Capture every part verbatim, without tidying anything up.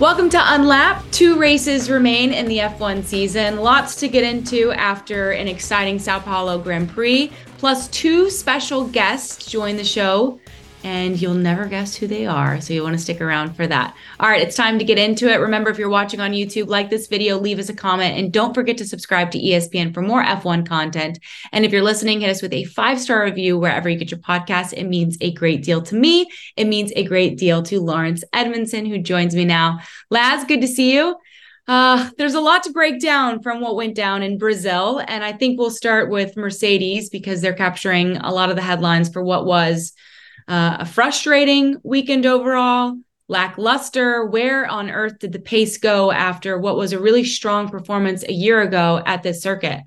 Welcome to Unlap. Two races remain in the F one season. Lots to get into after an exciting Sao Paulo Grand Prix. Plus two special guests join the show, and you'll never guess who they are, so you want to stick around for that. All right, it's time to get into it. Remember, if you're watching on YouTube, like this video, leave us a comment, and don't forget to subscribe to E S P N for more F one content. And if you're listening, hit us with a five-star review wherever you get your podcast. It means a great deal to me. It means a great deal to Lawrence Edmondson, who joins me now. Laz, good to see you. Uh, there's a lot to break down from what went down in Brazil, and I think we'll start with Mercedes because they're capturing a lot of the headlines for what was Uh, a frustrating weekend overall, lackluster. Where on earth did the pace go after what was a really strong performance a year ago at this circuit?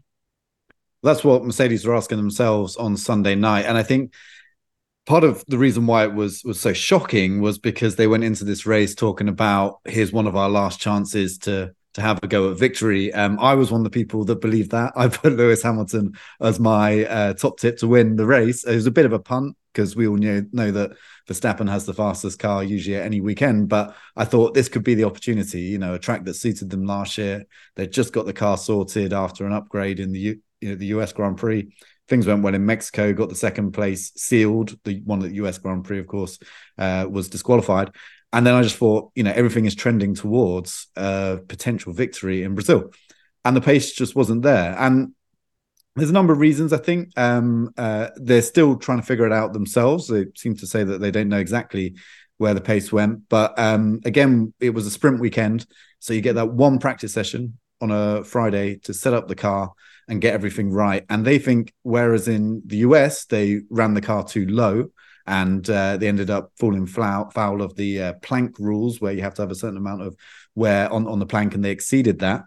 That's what Mercedes were asking themselves on Sunday night. And I think part of the reason why it was was so shocking was because they went into this race talking about, here's one of our last chances to to have a go at victory. Um, I was one of the people that believed that. I put Lewis Hamilton as my uh, top tip to win the race. It was a bit of a punt because we all know, know that Verstappen has the fastest car usually at any weekend. But I thought this could be the opportunity, you know, a track that suited them last year. They just got the car sorted after an upgrade in the U, you know, the U S Grand Prix. Things went well in Mexico, got the second place sealed. The one at the U S Grand Prix, of course, uh, was disqualified. And then I just thought, you know, everything is trending towards a potential victory in Brazil. And the pace just wasn't there. And there's a number of reasons, I think. Um, uh, they're still trying to figure it out themselves. They seem to say that they don't know exactly where the pace went. But um, again, it was a sprint weekend. So you get that one practice session on a Friday to set up the car and get everything right. And they think, whereas in the U S, they ran the car too low, and uh, they ended up falling foul, foul of the uh, plank rules, where you have to have a certain amount of wear on, on the plank, and they exceeded that.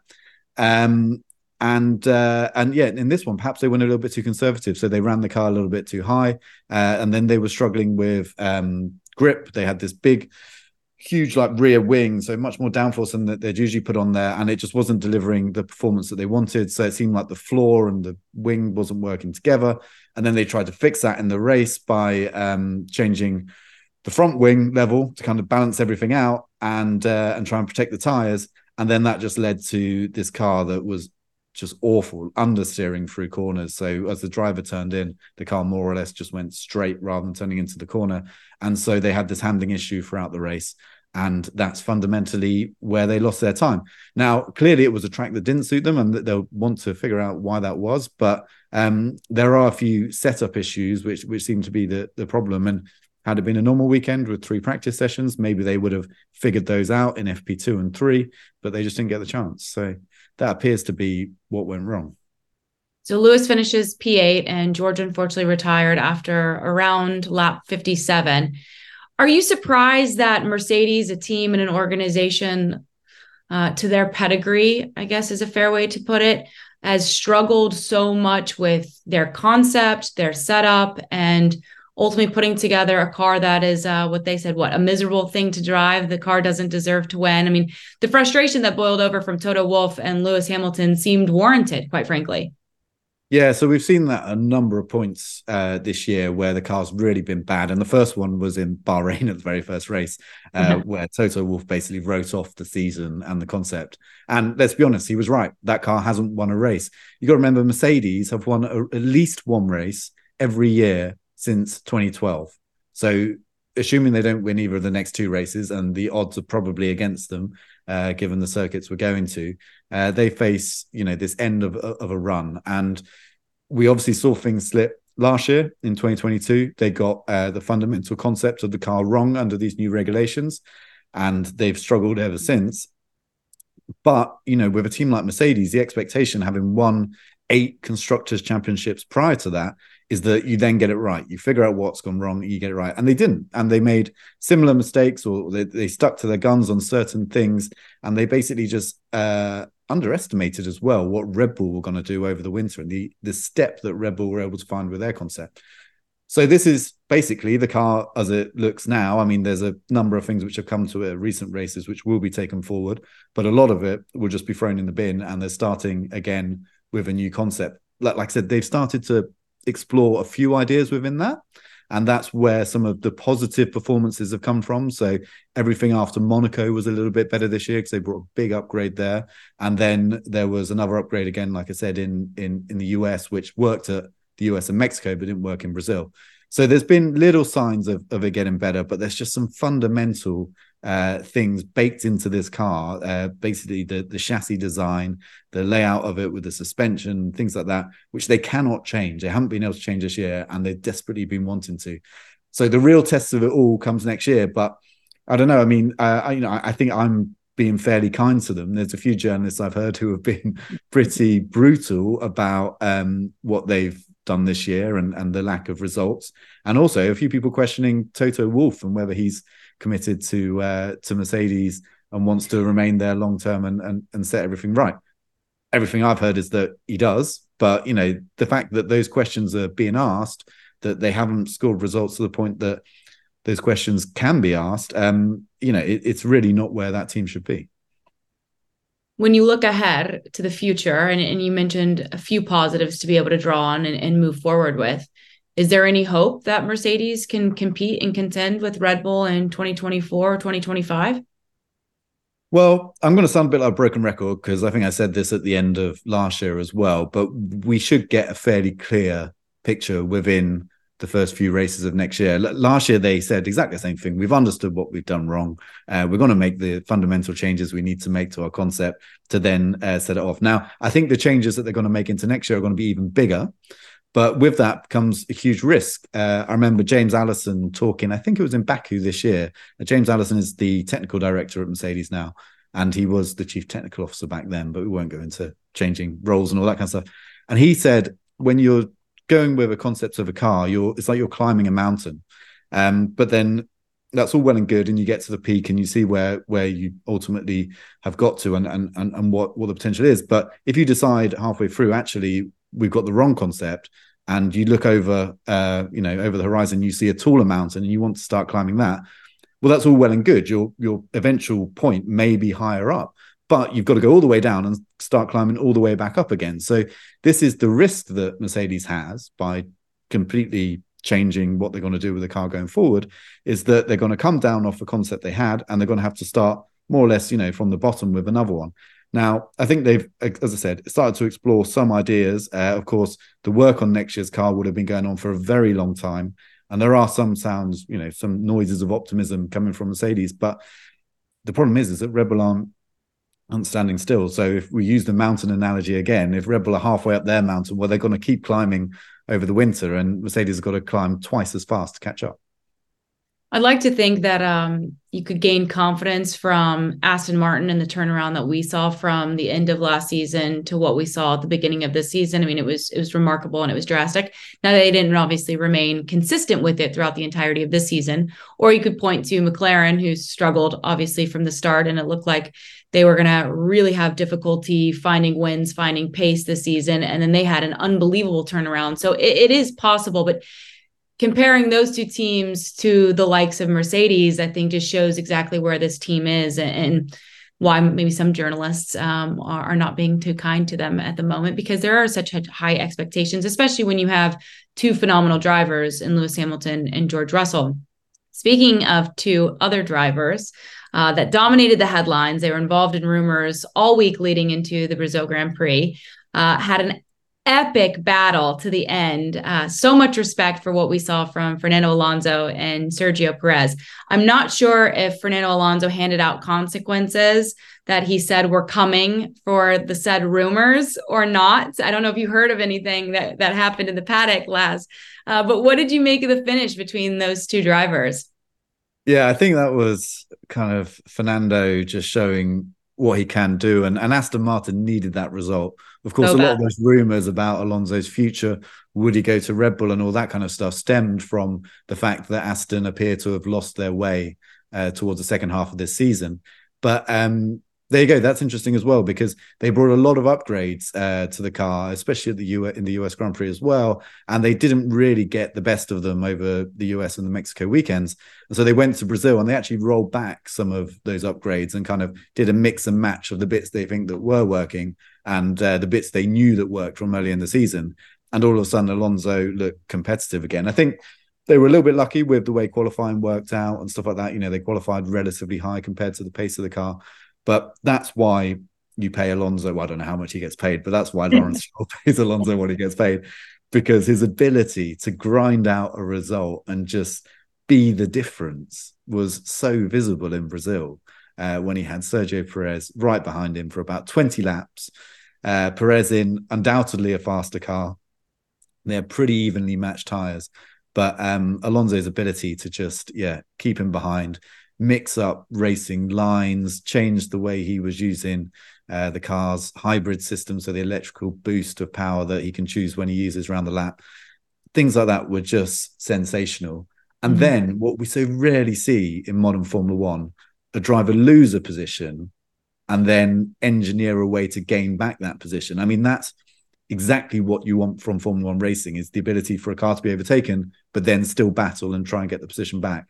Um, and uh, and yeah, in this one, perhaps they went a little bit too conservative, so they ran the car a little bit too high, uh, and then they were struggling with um, grip. They had this big, huge like rear wing, so much more downforce than that they'd usually put on there, and it just wasn't delivering the performance that they wanted. So it seemed like the floor and the wing wasn't working together. And then they tried to fix that in the race by um, changing the front wing level to kind of balance everything out and uh, and try and protect the tires. And then that just led to this car that was just awful, understeering through corners. So as the driver turned in, the car more or less just went straight rather than turning into the corner. And so they had this handling issue throughout the race. And that's fundamentally where they lost their time. Now, clearly it was a track that didn't suit them, and they'll want to figure out why that was. But um, there are a few setup issues which which seem to be the, the problem. And had it been a normal weekend with three practice sessions, maybe they would have figured those out in F P two and three, but they just didn't get the chance. So that appears to be what went wrong. So Lewis finishes P eight, and George unfortunately retired after around lap fifty-seven. Are you surprised that Mercedes, a team and an organization uh, to their pedigree, I guess is a fair way to put it, has struggled so much with their concept, their setup, and ultimately putting together a car that is uh, what they said, what, a miserable thing to drive? The car doesn't deserve to win. I mean, the frustration that boiled over from Toto Wolff and Lewis Hamilton seemed warranted, quite frankly. Yeah, so we've seen that a number of points uh, this year where the car's really been bad. And the first one was in Bahrain at the very first race, uh, mm-hmm. where Toto Wolff basically wrote off the season and the concept. And let's be honest, he was right. That car hasn't won a race. You got to remember, Mercedes have won a, at least one race every year since twenty twelve. So assuming they don't win either of the next two races, and the odds are probably against them, uh, given the circuits we're going to, uh, they face, you know, this end of, of a run. And we obviously saw things slip last year in twenty twenty-two. They got uh, the fundamental concept of the car wrong under these new regulations, and they've struggled ever since. But, you know, with a team like Mercedes, the expectation, having won eight Constructors' Championships prior to that, is that you then get it right. You figure out what's gone wrong, you get it right. And they didn't. And they made similar mistakes, or they, they stuck to their guns on certain things. And they basically just uh, underestimated as well what Red Bull were going to do over the winter, and the, the step that Red Bull were able to find with their concept. So this is basically the car as it looks now. I mean, there's a number of things which have come to it at recent races which will be taken forward, but a lot of it will just be thrown in the bin, and they're starting again with a new concept. Like, like I said, they've started to explore a few ideas within that, And that's where some of the positive performances have come from. So everything after Monaco was a little bit better this year because they brought a big upgrade there. And then there was another upgrade again, like I said, in, in, in the U S, which worked at the U S and Mexico, but didn't work in Brazil. So there's been little signs of, of it getting better, but there's just some fundamental uh, things baked into this car. Uh, basically, the, the chassis design, the layout of it with the suspension, things like that, which they cannot change. They haven't been able to change this year, and they've desperately been wanting to. So the real test of it all comes next year. But I don't know. I mean, uh, I, you know, I, I think I'm being fairly kind to them. There's a few journalists I've heard who have been pretty brutal about um, what they've done this year and, and the lack of results. And also a few people questioning Toto Wolff and whether he's committed to uh, to Mercedes and wants to remain there long term and, and and set everything right. Everything I've heard is that he does, but you know, the fact that those questions are being asked, that they haven't scored results to the point that those questions can be asked, um, you know, it, it's really not where that team should be. When you look ahead to the future, and, and you mentioned a few positives to be able to draw on and, and move forward with, is there any hope that Mercedes can compete and contend with Red Bull in twenty twenty-four or twenty twenty-five? Well, I'm going to sound a bit like a broken record because I think I said this at the end of last year as well, but we should get a fairly clear picture within the first few races of next year. L- last year, they said exactly the same thing. We've understood what we've done wrong. Uh, we're going to make the fundamental changes we need to make to our concept to then uh, set it off. Now, I think the changes that they're going to make into next year are going to be even bigger. But with that comes a huge risk. Uh, I remember James Allison talking, I think it was in Baku this year. Uh, James Allison is the technical director at Mercedes now, and he was the chief technical officer back then, but we won't go into changing roles and all that kind of stuff. And he said, when you're going with a concept of a car, you're it's like you're climbing a mountain. Um, but then that's all well and good, and you get to the peak and you see where where you ultimately have got to and and and, and what, what the potential is. But if you decide halfway through, actually, we've got the wrong concept, and you look over, uh, you know, over the horizon, you see a taller mountain, and you want to start climbing that. Well, that's all well and good. Your your eventual point may be higher up, but you've got to go all the way down and start climbing all the way back up again. So this is the risk that Mercedes has by completely changing what they're going to do with the car going forward, is that they're going to come down off the concept they had, and they're going to have to start more or less, you know, from the bottom with another one. Now, I think they've, as I said, started to explore some ideas. Uh, of course, the work on next year's car would have been going on for a very long time. And there are some sounds, you know, some noises of optimism coming from Mercedes. But the problem is, is that Red Bull aren't, aren't standing still. So if we use the mountain analogy again, if Red Bull are halfway up their mountain, well, they're going to keep climbing over the winter, and Mercedes has got to climb twice as fast to catch up. I'd like to think that um, you could gain confidence from Aston Martin and the turnaround that we saw from the end of last season to what we saw at the beginning of this season. I mean, it was it was remarkable and it was drastic. Now, they didn't obviously remain consistent with it throughout the entirety of this season. Or you could point to McLaren, who struggled obviously from the start, and it looked like they were going to really have difficulty finding wins, finding pace this season. And then they had an unbelievable turnaround. So it, it is possible, but comparing those two teams to the likes of Mercedes, I think just shows exactly where this team is and, and why maybe some journalists um, are, are not being too kind to them at the moment, because there are such high expectations, especially when you have two phenomenal drivers in Lewis Hamilton and George Russell. Speaking of two other drivers uh, that dominated the headlines, they were involved in rumors all week leading into the Brazil Grand Prix, uh, had an epic battle to the end. Uh, so much respect for what we saw from Fernando Alonso and Sergio Perez. I'm not sure if Fernando Alonso handed out consequences that he said were coming for the said rumors or not. I don't know if you heard of anything that, that happened in the paddock last, uh, but what did you make of the finish between those two drivers? Yeah, I think that was kind of Fernando just showing what he can do. And, and Aston Martin needed that result. Of course, so a lot of those rumors about Alonso's future, would he go to Red Bull and all that kind of stuff, stemmed from the fact that Aston appear to have lost their way uh, towards the second half of this season. But um, there you go. That's interesting as well, because they brought a lot of upgrades uh, to the car, especially at the U S, in the U S Grand Prix as well. And they didn't really get the best of them over the U S and the Mexico weekends. And so they went to Brazil and they actually rolled back some of those upgrades and kind of did a mix and match of the bits they think that were working and uh, the bits they knew that worked from early in the season. And all of a sudden, Alonso looked competitive again. I think they were a little bit lucky with the way qualifying worked out and stuff like that. You know, they qualified relatively high compared to the pace of the car. But that's why you pay Alonso. Well, I don't know how much he gets paid, but that's why Lawrence Stroll pays Alonso what he gets paid, because his ability to grind out a result and just be the difference was so visible in Brazil uh, when he had Sergio Perez right behind him for about twenty laps. Uh, Perez in undoubtedly a faster car. They're pretty evenly matched tyres. But um, Alonso's ability to just, yeah, keep him behind, mix up racing lines, change the way he was using uh, the car's hybrid system, so the electrical boost of power that he can choose when he uses around the lap. Things like that were just sensational. And mm-hmm. then what we so rarely see in modern Formula One, a driver lose a position and then engineer a way to gain back that position. I mean, that's exactly what you want from Formula One racing, is the ability for a car to be overtaken, but then still battle and try and get the position back.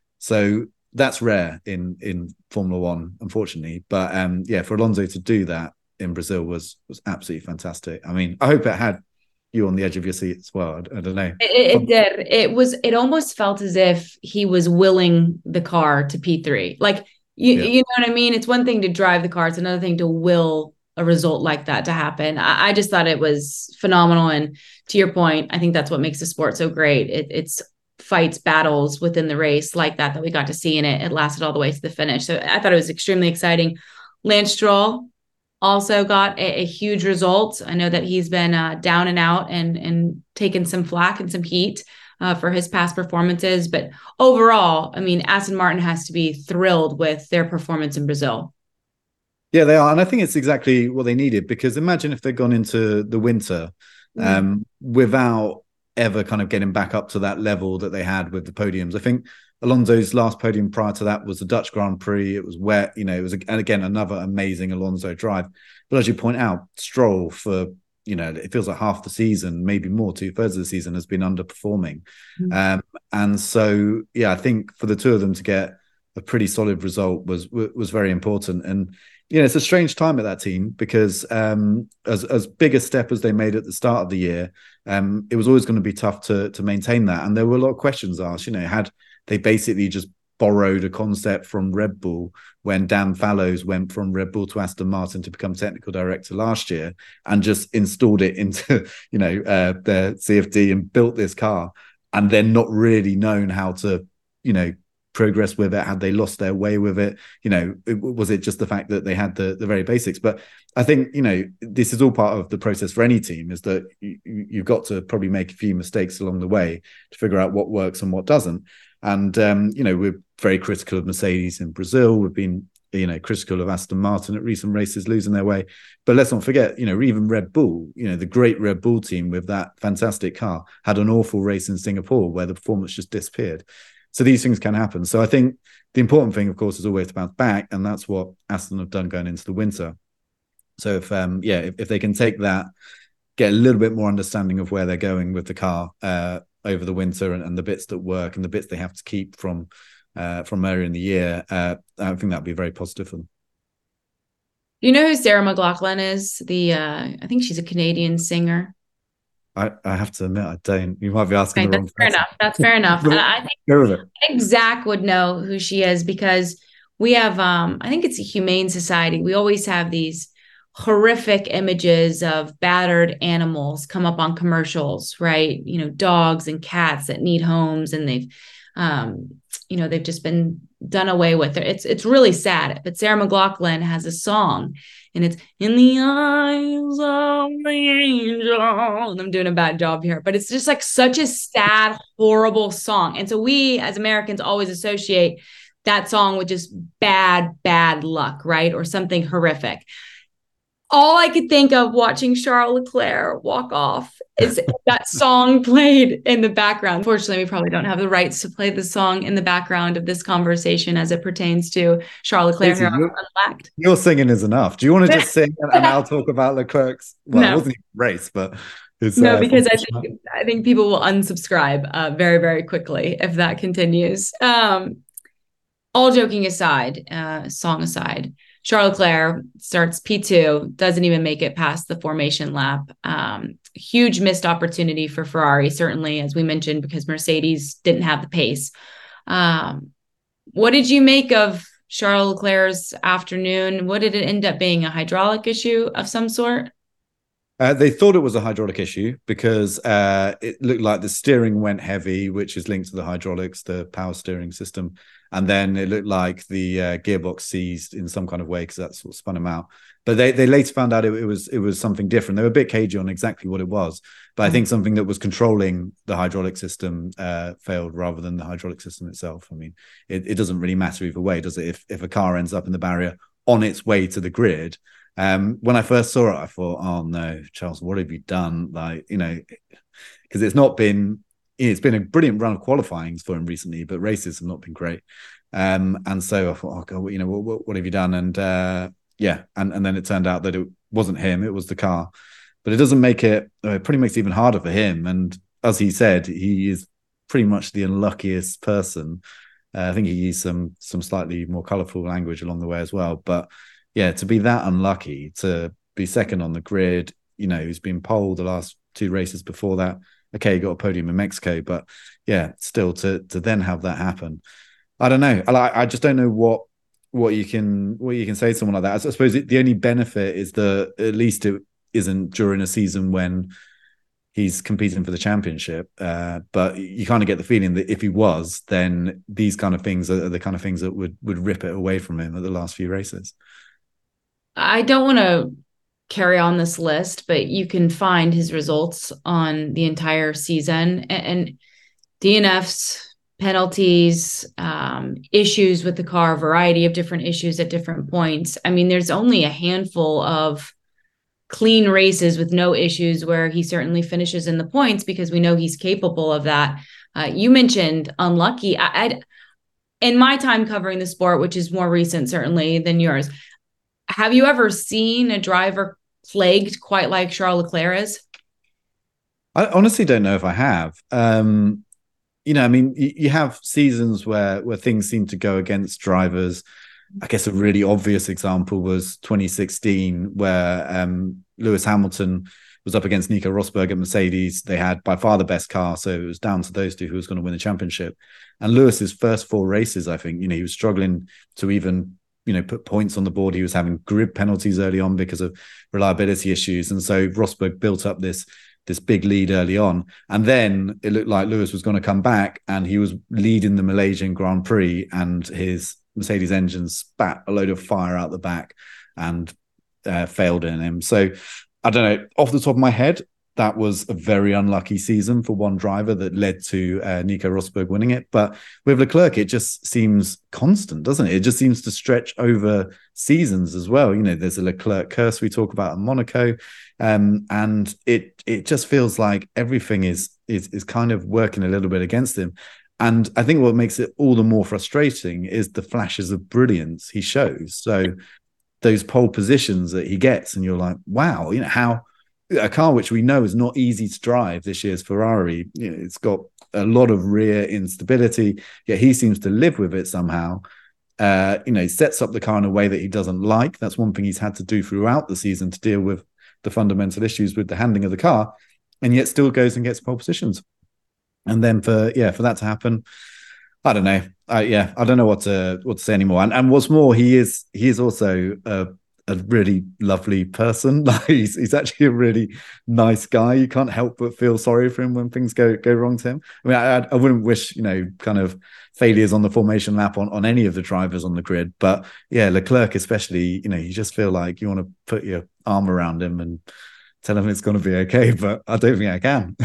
So that's rare in, in Formula One, unfortunately. But um, yeah, for Alonso to do that in Brazil was was absolutely fantastic. I mean, I hope it had you on the edge of your seat as well. I, I don't know. It, it did. It was, it almost felt as if he was willing the car to P three. Like, you, yeah. you know what I mean? It's one thing to drive the car. It's another thing to will a result like that to happen. I, I just thought it was phenomenal. And to your point, I think that's what makes the sport so great. It, it's fights, battles within the race like that, that we got to see in it. It lasted all the way to the finish. So I thought it was extremely exciting. Lance Stroll also got a, a huge result. I know that he's been uh, down and out and, and taken some flack and some heat uh, for his past performances. But overall, I mean, Aston Martin has to be thrilled with their performance in Brazil. Yeah, they are. And I think it's exactly what they needed, because imagine if they'd gone into the winter um, mm. without ever kind of getting back up to that level that they had with the podiums. I think Alonso's last podium prior to that was the Dutch Grand Prix. It was wet, you know, it was, and again, another amazing Alonso drive. But as you point out, Stroll for, you know, it feels like half the season, maybe more, two thirds of the season has been underperforming. Mm. Um, and so, yeah, I think for the two of them to get a pretty solid result was, was very important. And, you know, it's a strange time at that team, because um, as as big a step as they made at the start of the year, um, it was always going to be tough to to maintain that. And there were a lot of questions asked. You know, had they basically just borrowed a concept from Red Bull when Dan Fallows went from Red Bull to Aston Martin to become technical director last year, and just installed it into, you know, uh, their C F D and built this car, and then not really known how to, you know, progress with it? Had they lost their way with it? You know, it, was it just the fact that they had the the very basics? But I think, you know, this is all part of the process for any team, is that you, you've got to probably make a few mistakes along the way to figure out what works and what doesn't. And um, you know, we're very critical of Mercedes in Brazil. We've been, you know, critical of Aston Martin at recent races losing their way. But let's not forget, you know, even Red Bull, you know, the great Red Bull team with that fantastic car had an awful race in Singapore where the performance just disappeared. So these things can happen. So I think the important thing, of course, is always to bounce back, and that's what Aston have done going into the winter. So if, um, yeah, if, if they can take that, get a little bit more understanding of where they're going with the car uh, over the winter, and, and the bits that work and the bits they have to keep from uh, from earlier in the year, uh, I think that'd be very positive for them. Do you know who Sarah McLachlan is? The uh, I think she's a Canadian singer. I, I have to admit, I don't. You might be asking okay, the wrong That's fair person. enough. That's fair enough. And I think, I think Zach would know who she is, because we have, um, I think it's a Humane Society. We always have these horrific images of battered animals come up on commercials, right? You know, dogs and cats that need homes, and they've, um, you know, they've just been done away with. It's it's really sad. But Sarah McLachlan has a song, and it's "In the Eyes of the Angel." And I'm doing a bad job here, but it's just like such a sad, horrible song. And so we as Americans always associate that song with just bad, bad luck, right? Or something horrific. All I could think of watching Charles Leclerc walk off is that song played in the background. Unfortunately, we probably don't have the rights to play the song in the background of this conversation as it pertains to Charles Leclerc here on Unpacked. Your singing is enough. Do you want to just sing and I'll talk about Leclerc's? Well, no. It wasn't even a race, but it's, no, uh, because I think I think people will unsubscribe uh, very, very quickly if that continues. Um, all joking aside, uh, song aside, Charles Leclerc starts P two, doesn't even make it past the formation lap. Um, huge missed opportunity for Ferrari, certainly, as we mentioned, because Mercedes didn't have the pace. Um, what did you make of Charles Leclerc's afternoon? What did it end up being? A hydraulic issue of some sort? Uh, they thought it was a hydraulic issue because uh, it looked like the steering went heavy, which is linked to the hydraulics, the power steering system. And then it looked like the uh, gearbox seized in some kind of way because that's what spun him out. But they, they later found out it, it was it was something different. They were a bit cagey on exactly what it was. But mm-hmm. I think something that was controlling the hydraulic system uh, failed rather than the hydraulic system itself. I mean, it, it doesn't really matter either way, does it? If, if a car ends up in the barrier on its way to the grid, Um, when I first saw it, I thought, "Oh no, Charles, what have you done?" Like, you know, because it's not been, it's been a brilliant run of qualifying for him recently, but races have not been great. Um, and so I thought, "Oh God, you know, what, what have you done?" And uh, yeah, and and then it turned out that it wasn't him; it was the car. But it doesn't make it. It pretty makes it even harder for him. And as he said, he is pretty much the unluckiest person. Uh, I think he used some some slightly more colourful language along the way as well, but. Yeah, to be that unlucky, to be second on the grid, you know, he's been pole the last two races before that. Okay, he got a podium in Mexico, but yeah, still to to then have that happen. I don't know. I I just don't know what what you can what you can say to someone like that. I suppose it, the only benefit is that at least it isn't during a season when he's competing for the championship. Uh, but you kind of get the feeling that if he was, then these kind of things are the kind of things that would would rip it away from him at the last few races. I don't want to carry on this list, but you can find his results on the entire season, and, and D N Fs, penalties, um, issues with the car, a variety of different issues at different points. I mean, there's only a handful of clean races with no issues where he certainly finishes in the points because we know he's capable of that. Uh, you mentioned unlucky. I, I'd, in my time covering the sport, which is more recent certainly than yours, have you ever seen a driver plagued quite like Charles Leclerc is? I honestly don't know if I have. Um, you know, I mean, you, you have seasons where where things seem to go against drivers. I guess a really obvious example was twenty sixteen, where um, Lewis Hamilton was up against Nico Rosberg at Mercedes. They had by far the best car, so it was down to those two who was going to win the championship. And Lewis's first four races, I think, you know, he was struggling to even you know, put points on the board. He was having grid penalties early on because of reliability issues. And so Rosberg built up this, this big lead early on. And then it looked like Lewis was going to come back and he was leading the Malaysian Grand Prix and his Mercedes engine spat a load of fire out the back and uh, failed in him. So I don't know, off the top of my head, that was a very unlucky season for one driver that led to uh, Nico Rosberg winning it. But with Leclerc, it just seems constant, doesn't it? It just seems to stretch over seasons as well. You know, there's a Leclerc curse we talk about in Monaco. Um, and it it just feels like everything is, is, is kind of working a little bit against him. And I think what makes it all the more frustrating is the flashes of brilliance he shows. So those pole positions that he gets, and you're like, wow, you know, how... a car which we know is not easy to drive, this year's Ferrari. You know, it's got a lot of rear instability, yet he seems to live with it somehow. Uh, you know, he sets up the car in a way that he doesn't like. That's one thing he's had to do throughout the season to deal with the fundamental issues with the handling of the car, and yet still goes and gets pole positions. And then for yeah, for that to happen, I don't know. I, yeah, I don't know what to what to say anymore. And and what's more, he is he is also a a really lovely person. Like he's, he's actually a really nice guy. You can't help but feel sorry for him when things go go wrong to him. I mean, I, I wouldn't wish, you know, kind of failures on the formation lap on, on any of the drivers on the grid. But yeah, Leclerc especially, you know, you just feel like you want to put your arm around him and tell him it's going to be okay. But I don't think I can.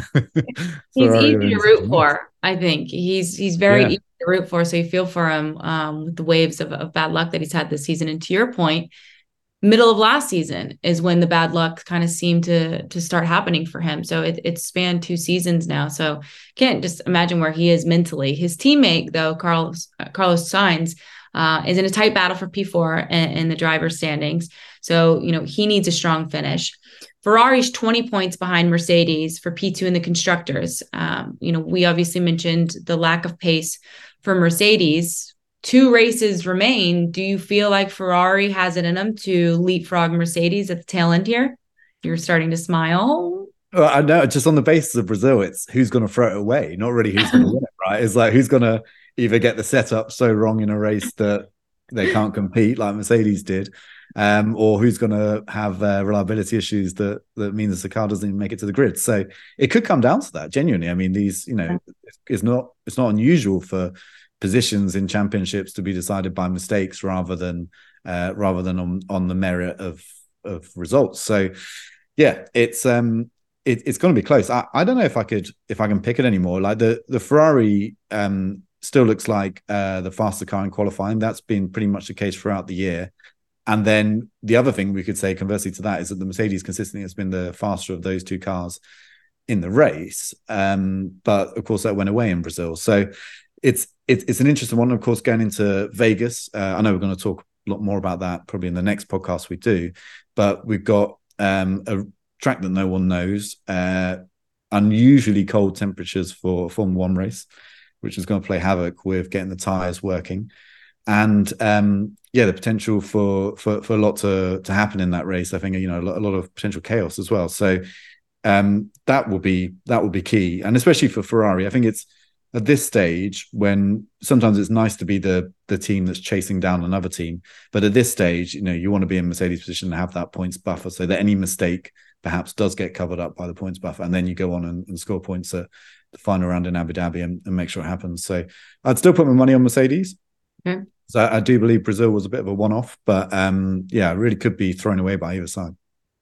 He's easy to root for, I think. He's he's very yeah. easy to root for. So you feel for him um, with the waves of, of bad luck that he's had this season. And to your point, middle of last season is when the bad luck kind of seemed to to start happening for him. So it, it's spanned two seasons now. So can't just imagine where he is mentally. His teammate, though, Carlos uh, Carlos Sainz, uh, is in a tight battle for P four in, in the driver's standings. So, you know, he needs a strong finish. Ferrari's twenty points behind Mercedes for P two in the constructors. Um, you know, we obviously mentioned the lack of pace for Mercedes. Two races remain. Do you feel like Ferrari has it in them to leapfrog Mercedes at the tail end here? You're starting to smile. Well, I know, just on the basis of Brazil, it's who's going to throw it away, not really who's going to win it, right? It's like who's going to either get the setup so wrong in a race that they can't compete like Mercedes did, um, or who's going to have uh, reliability issues that that means the car doesn't even make it to the grid. So it could come down to that. Genuinely, I mean, these, you know, it's not it's not unusual for positions in championships to be decided by mistakes rather than uh, rather than on on the merit of of results. So yeah, it's um. It, it's going to be close. I, I don't know if I could if I can pick it anymore. Like the the Ferrari um, still looks like uh, the faster car in qualifying. That's been pretty much the case throughout the year. And then the other thing we could say conversely to that is that the Mercedes consistently has been the faster of those two cars in the race. Um, but of course that went away in Brazil. So it's it's it's an interesting one. Of course, going into Vegas, uh, I know we're going to talk a lot more about that probably in the next podcast we do. But we've got um, a track that no one knows, uh, unusually cold temperatures for a Formula One race, which is going to play havoc with getting the tyres working, and um, yeah, the potential for for for a lot to to happen in that race. I think, you know, a lot, a lot of potential chaos as well. So um, that will be that will be key, and especially for Ferrari. I think it's at this stage when sometimes it's nice to be the the team that's chasing down another team, but at this stage, you know, you want to be in Mercedes' position and have that points buffer so that any mistake perhaps does get covered up by the points buffer, and then you go on and, and score points at the final round in Abu Dhabi and, and make sure it happens. So I'd still put my money on Mercedes. Okay. So I, I do believe Brazil was a bit of a one-off, but um, yeah, it really could be thrown away by either side.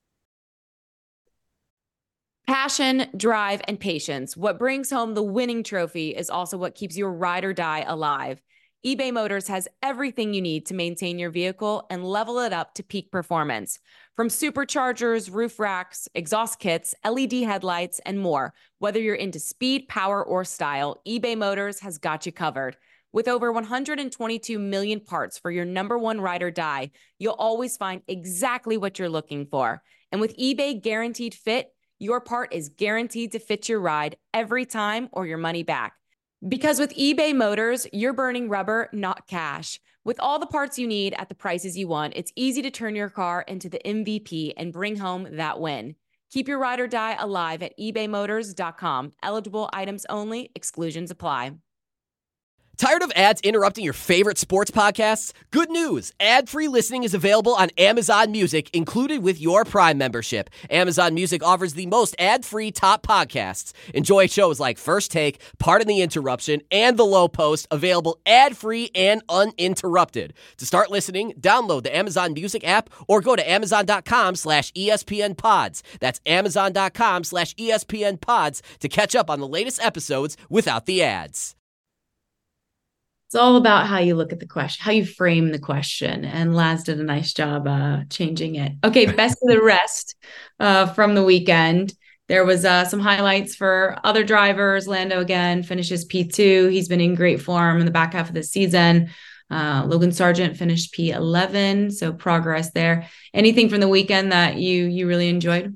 Passion, drive, and patience. What brings home the winning trophy is also what keeps your ride or die alive. eBay Motors has everything you need to maintain your vehicle and level it up to peak performance. From superchargers, roof racks, exhaust kits, L E D headlights, and more. Whether you're into speed, power, or style, eBay Motors has got you covered. With over one hundred twenty-two million parts for your number one ride or die, you'll always find exactly what you're looking for. And with eBay Guaranteed Fit, your part is guaranteed to fit your ride every time or your money back. Because with eBay Motors, you're burning rubber, not cash. With all the parts you need at the prices you want, it's easy to turn your car into the M V P and bring home that win. Keep your ride or die alive at ebay motors dot com. Eligible items only. Exclusions apply. Tired of ads interrupting your favorite sports podcasts? Good news! Ad-free listening is available on Amazon Music, included with your Prime membership. Amazon Music offers the most ad-free top podcasts. Enjoy shows like First Take, Pardon the Interruption, and The Low Post, available ad-free and uninterrupted. To start listening, download the Amazon Music app or go to amazon.com slash ESPN pods. That's amazon.com slash ESPN pods to catch up on the latest episodes without the ads. It's all about how you look at the question, how you frame the question. And Laz did a nice job uh, changing it. Okay, best of the rest uh, from the weekend. There was uh, some highlights for other drivers. Lando again finishes P two. He's been in great form in the back half of the season. Uh, Logan Sargent finished P eleven, so progress there. Anything from the weekend that you you really enjoyed?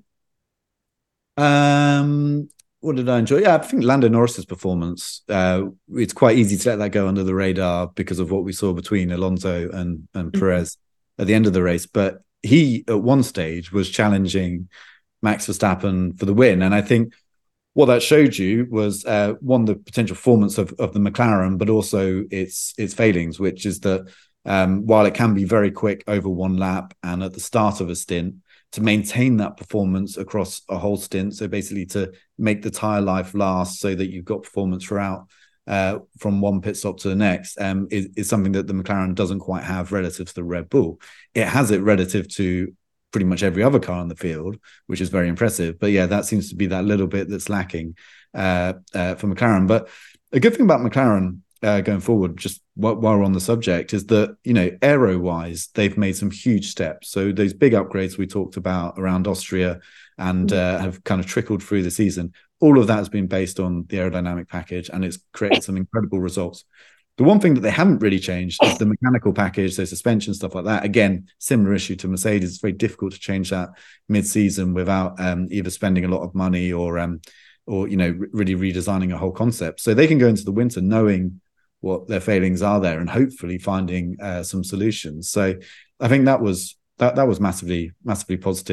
Um. What did I enjoy? Yeah, I think Lando Norris's performance. Uh, it's quite easy to let that go under the radar because of what we saw between Alonso and, and Perez at the end of the race. But he, at one stage, was challenging Max Verstappen for the win. And I think what that showed you was, uh, one, the potential performance of, of the McLaren, but also its its failings, which is that um, while it can be very quick over one lap and at the start of a stint, to maintain that performance across a whole stint, so basically to make the tyre life last so that you've got performance throughout uh, from one pit stop to the next, um, is, is something that the McLaren doesn't quite have relative to the Red Bull. It has it relative to pretty much every other car in the field, which is very impressive. But yeah, that seems to be that little bit that's lacking uh, uh, for McLaren. But a good thing about McLaren Uh, going forward, just while, while we're on the subject, is that, you know, aero-wise, they've made some huge steps. So those big upgrades we talked about around Austria and uh, have kind of trickled through the season, all of that has been based on the aerodynamic package, and it's created some incredible results. The one thing that they haven't really changed is the mechanical package, so suspension, stuff like that. Again, similar issue to Mercedes. It's very difficult to change that mid-season without um, either spending a lot of money or, um, or you know, really redesigning a whole concept. So they can go into the winter knowing what their failings are there and hopefully finding uh, some solutions. So I think that was that that was massively massively positive.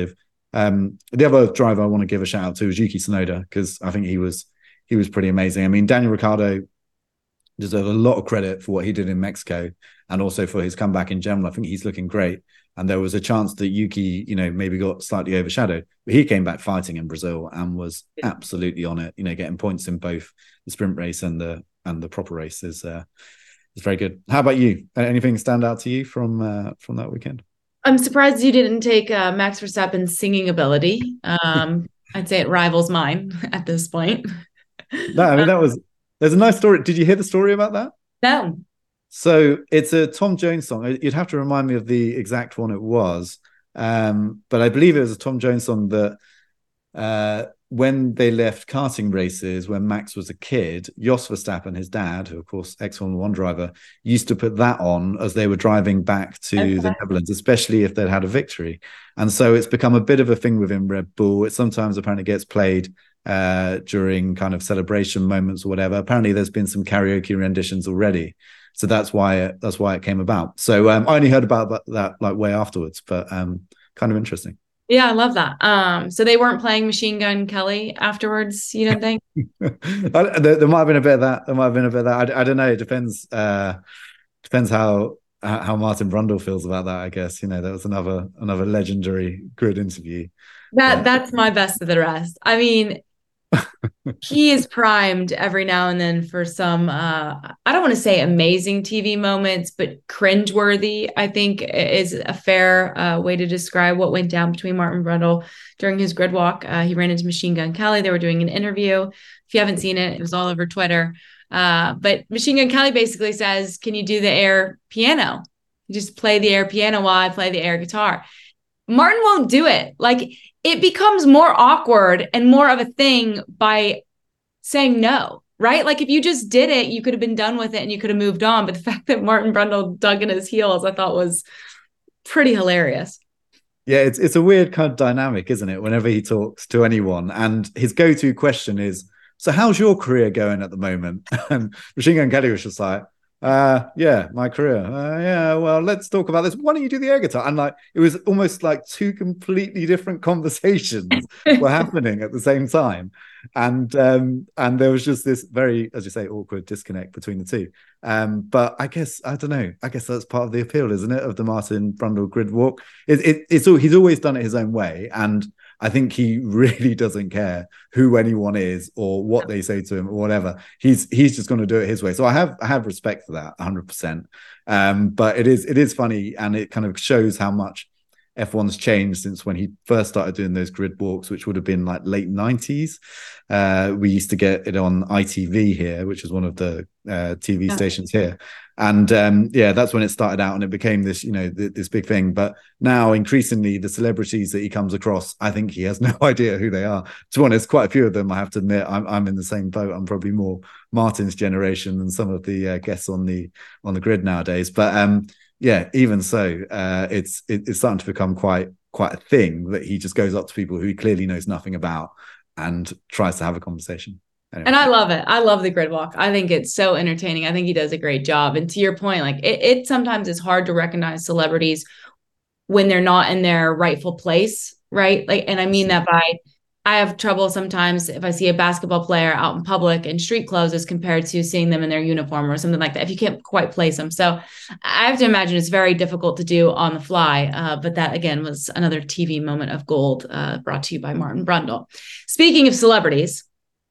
Um, the other driver I want to give a shout out to is Yuki Tsunoda, because I think he was he was pretty amazing. I mean, Daniel Ricciardo deserves a lot of credit for what he did in Mexico and also for his comeback in general. I think he's looking great. And there was a chance that Yuki, you know, maybe got slightly overshadowed, but he came back fighting in Brazil and was absolutely on it. You know, getting points in both the sprint race and the and the proper race is uh, is very good. How about you? Anything stand out to you from uh, from that weekend? I'm surprised you didn't take uh, Max Verstappen's singing ability. Um, I'd say it rivals mine at this point. No, I mean, that was, there's a nice story. Did you hear the story about that? No. So it's a Tom Jones song. You'd have to remind me of the exact one it was. Um, but I believe it was a Tom Jones song that uh, when they left karting races, when Max was a kid, Jos Verstappen, his dad, who of course ex-Formula One driver, used to put that on as they were driving back to okay. the Netherlands, especially if they'd had a victory. And so it's become a bit of a thing within Red Bull. It sometimes apparently gets played uh, during kind of celebration moments or whatever. Apparently there's been some karaoke renditions already. So that's why it, that's why it came about. So um, I only heard about that like way afterwards, but um, kind of interesting. Yeah, I love that. Um, so they weren't playing Machine Gun Kelly afterwards, you don't think? there, there might have been a bit of that. There might have been a bit of that. I, I don't know. It depends. Uh, depends how how Martin Brundle feels about that. I guess, you know, that was another another legendary grid interview. That but... that's my best of the rest. I mean, he is primed every now and then for some, uh, I don't want to say amazing T V moments, but cringeworthy, I think is a fair uh, way to describe what went down between Martin Brundle during his grid walk. Uh, he ran into Machine Gun Kelly. They were doing an interview. If you haven't seen it, it was all over Twitter. Uh, but Machine Gun Kelly basically says, can you do the air piano? You just play the air piano while I play the air guitar. Martin won't do it. Like, it becomes more awkward and more of a thing by saying no, right? Like, if you just did it, you could have been done with it and you could have moved on. But the fact that Martin Brundle dug in his heels, I thought was pretty hilarious. Yeah, it's it's a weird kind of dynamic, isn't it? Whenever he talks to anyone, and his go-to question is, so how's your career going at the moment? And Machine Gun Kelly was just like, uh yeah my career uh, yeah well, let's talk about this. Why don't you do the air guitar? And like, it was almost like two completely different conversations were happening at the same time, and um and there was just this very, as you say, awkward disconnect between the two. Um but I guess, I don't know, I guess that's part of the appeal, isn't it, of the Martin Brundle grid walk. It, it it's all, he's always done it his own way, and I think he really doesn't care who anyone is or what they say to him or whatever. He's he's just going to do it his way. So I have I have respect for that one hundred percent. Um, but it is it is funny, and it kind of shows how much F one's changed since when he first started doing those grid walks, which would have been like late nineties. Uh, we used to get it on I T V here, which is one of the uh, T V yeah. stations here. And um, yeah, that's when it started out, and it became this, you know, th- this big thing. But now, increasingly, the celebrities that he comes across, I think he has no idea who they are. To be honest, quite a few of them, I have to admit, I'm, I'm in the same boat. I'm probably more Martin's generation than some of the uh, guests on the on the grid nowadays. But um, yeah, even so, uh, it's it, it's starting to become quite quite a thing that he just goes up to people who he clearly knows nothing about and tries to have a conversation. Anyway. And I love it. I love the grid walk. I think it's so entertaining. I think he does a great job. And to your point, like it, it sometimes is hard to recognize celebrities when they're not in their rightful place, right? Like, and I mean that by, I have trouble sometimes if I see a basketball player out in public in street clothes as compared to seeing them in their uniform or something like that, if you can't quite place them. So I have to imagine it's very difficult to do on the fly. Uh, but that, again, was another T V moment of gold uh, brought to you by Martin Brundle. Speaking of celebrities,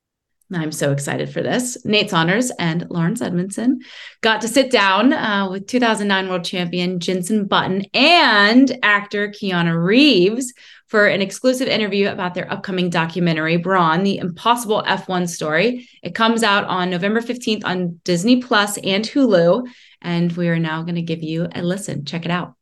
I'm so excited for this. Nate Saunders and Lawrence Edmondson got to sit down uh, with two thousand nine world champion Jenson Button and actor Keanu Reeves for an exclusive interview about their upcoming documentary, Brawn, the Impossible F one Story. It comes out on November fifteenth on Disney Plus and Hulu, and we are now going to give you a listen. Check it out.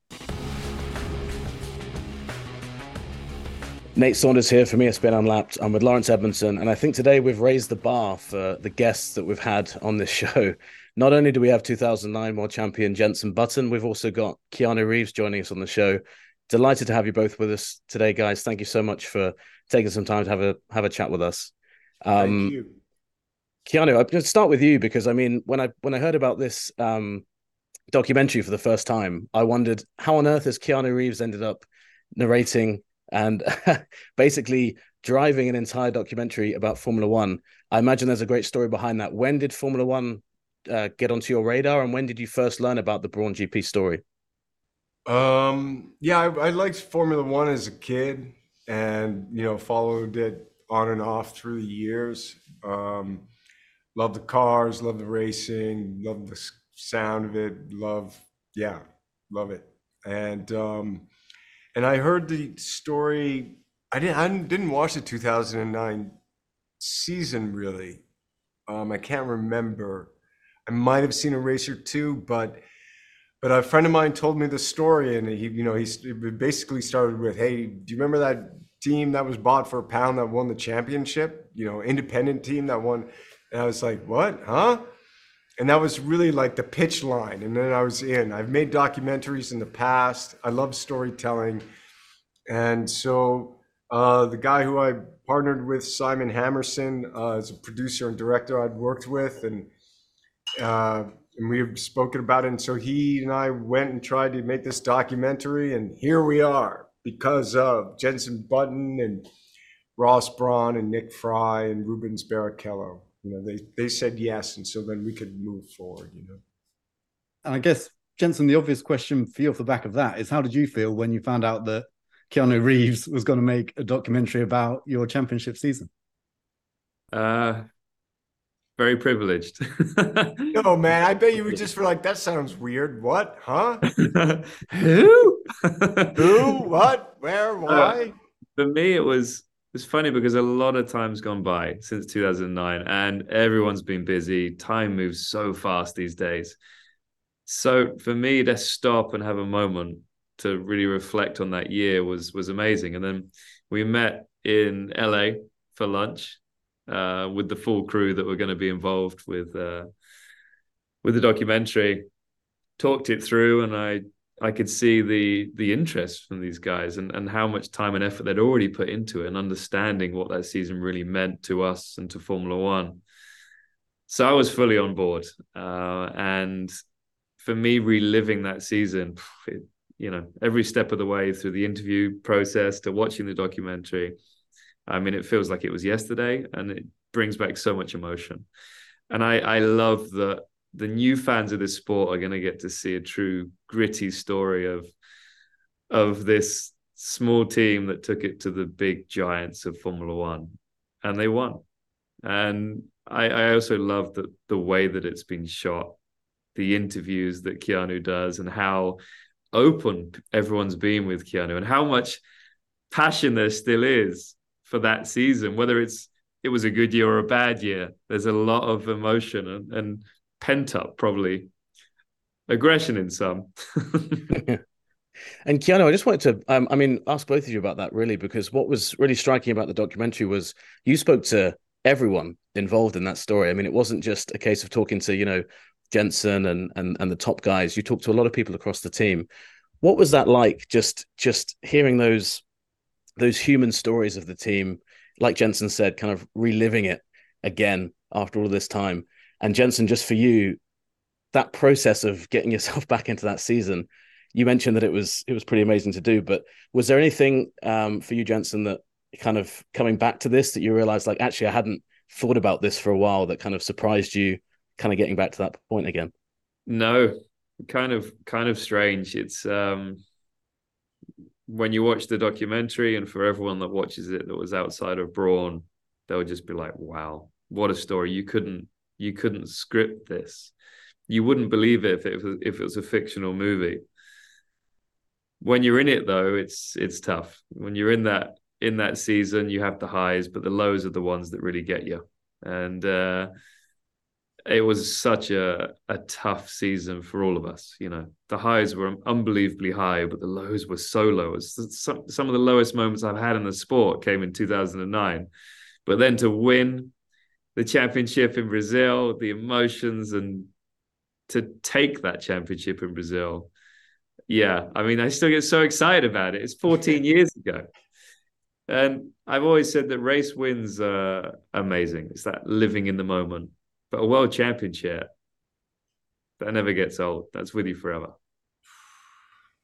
Nate Saunders here for Me S P N Unlapped. I'm with Lawrence Edmondson, and I think today we've raised the bar for the guests that we've had on this show. Not only do we have two thousand nine world champion Jenson Button, we've also got Keanu Reeves joining us on the show. Delighted to have you both with us today, guys. Thank you so much for taking some time to have a have a chat with us. Um, Thank you. Keanu, I'm going to start with you because, I mean, when I when I heard about this um, documentary for the first time, I wondered how on earth has Keanu Reeves ended up narrating and basically driving an entire documentary about Formula One. I imagine there's a great story behind that. When did Formula One uh, get onto your radar, and when did you first learn about the Brawn G P story? Um, yeah, I, I liked Formula One as a kid, and you know, followed it on and off through the years. Um, love the cars, love the racing, love the sound of it, love, yeah, love it. And um, and I heard the story. I didn't I didn't watch the two thousand nine season really. Um, I can't remember. I might have seen a race or two, but but a friend of mine told me the story, and he, you know, he basically started with, "Hey, do you remember that team that was bought for a pound that won the championship? You know, independent team that won." And I was like, "What? Huh?" And that was really like the pitch line. And then I was in. I've made documentaries in the past. I love storytelling, and so uh, the guy who I partnered with, Simon Hammerson, uh, is a producer and director I'd worked with, and uh, and we have spoken about it. And so he and I went and tried to make this documentary, and here we are because of Jenson Button and Ross Brawn and Nick Fry and Rubens Barrichello. You know, they they said yes, and so then we could move forward. You know, and I guess Jenson, the obvious question for you off the back of that is, how did you feel when you found out that Keanu Reeves was going to make a documentary about your championship season? Uh, very privileged. No, man, I bet you were just for like, that sounds weird. What? Huh? Who? Who? What? Where? Why? Uh, for me, it was it's funny because a lot of time's gone by since two thousand nine, and everyone's been busy. Time moves so fast these days. So for me to stop and have a moment to really reflect on that year was was amazing. And then we met in L A for lunch uh, with the full crew that were going to be involved with uh, with the documentary. Talked it through, and I I could see the the interest from these guys and, and how much time and effort they'd already put into it, and understanding what that season really meant to us and to Formula One. So I was fully on board. Uh, and for me, reliving that season, it, you know, every step of the way through the interview process to watching the documentary, I mean, it feels like it was yesterday, and it brings back so much emotion. And I, I love that the new fans of this sport are going to get to see a true gritty story of, of this small team that took it to the big giants of Formula One, and they won. And I, I also love the, the way that it's been shot, the interviews that Keanu does, and how open everyone's been with Keanu, and how much passion there still is for that season, whether it's it was a good year or a bad year. There's a lot of emotion and, and pent up, probably aggression in some. And Keanu, I just wanted to, um, I mean, ask both of you about that really, because what was really striking about the documentary was you spoke to everyone involved in that story. I mean, it wasn't just a case of talking to, you know, Jenson and and and the top guys. You talked to a lot of people across the team. What was that like? Just just hearing those those human stories of the team, like Jenson said, kind of reliving it again after all this time. And Jenson, just for you, that process of getting yourself back into that season, you mentioned that it was it was pretty amazing to do. But was there anything um, for you, Jenson, that kind of coming back to this that you realized, like, actually, I hadn't thought about this for a while, that kind of surprised you, kind of getting back to that point again? No, kind of kind of strange. It's um, when you watch the documentary, and for everyone that watches it that was outside of Brawn, they'll just be like, wow, what a story. You couldn't you couldn't script this. You wouldn't believe it if it was if it was a fictional movie. When you're in it, though, it's it's tough. When you're in that in that season, you have the highs, but the lows are the ones that really get you. And uh, it was such a a tough season for all of us. You know, the highs were unbelievably high, but the lows were so low. Some some of the lowest moments I've had in the sport came in two thousand nine. But then to win the championship in Brazil, the emotions, and to take that championship in Brazil. Yeah, I mean, I still get so excited about it. It's fourteen years ago. And I've always said that race wins are amazing. It's that living in the moment. But a world championship, that never gets old. That's with you forever.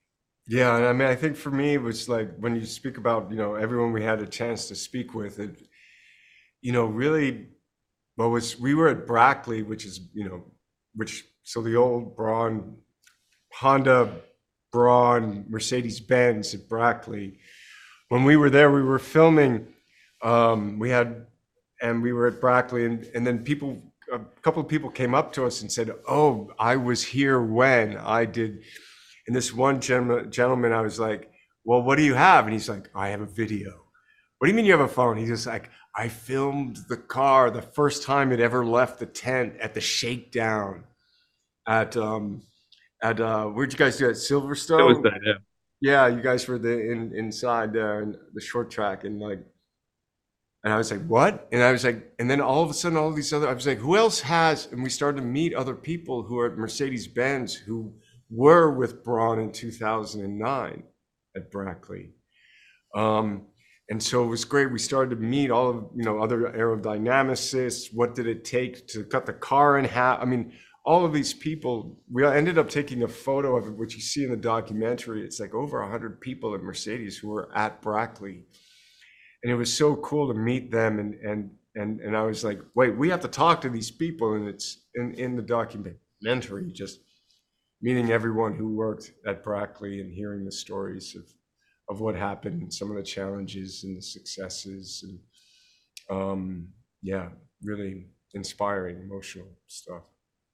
Yeah, and I mean, I think for me, it was like when you speak about, you know, everyone we had a chance to speak with, it, you know, really, what was, we were at Brackley, which is, you know, which, so the old Braun, Honda, Braun, Mercedes-Benz at Brackley. When we were there, we were filming, um, we had, and we were at Brackley, and, and then people, a couple of people came up to us and said, oh, I was here when I did. And this one gentleman, gentleman, I was like, well, what do you have? And he's like, I have a video. What do you mean you have a phone? He's just like, I filmed the car the first time it ever left the tent at the shakedown at, um, at, uh, where'd you guys do it? Silverstone? It was there, yeah. Yeah, you guys were the in, inside there in the short track, and like, and I was like, what? And I was like, and then all of a sudden, all of these other, I was like, who else has? And we started to meet other people who are at Mercedes-Benz who were with Braun in two thousand nine at Brackley. Um, and so it was great. We started to meet all of, you know, other aerodynamicists. What did it take to cut the car in half? I mean, all of these people, we ended up taking a photo of it, which you see in the documentary. It's like over one hundred people at Mercedes who were at Brackley. And it was so cool to meet them. And and and and I was like, wait, we have to talk to these people. And it's in, in the documentary, just meeting everyone who worked at Brackley and hearing the stories of, of what happened and some of the challenges and the successes. And um, yeah, really inspiring, emotional stuff.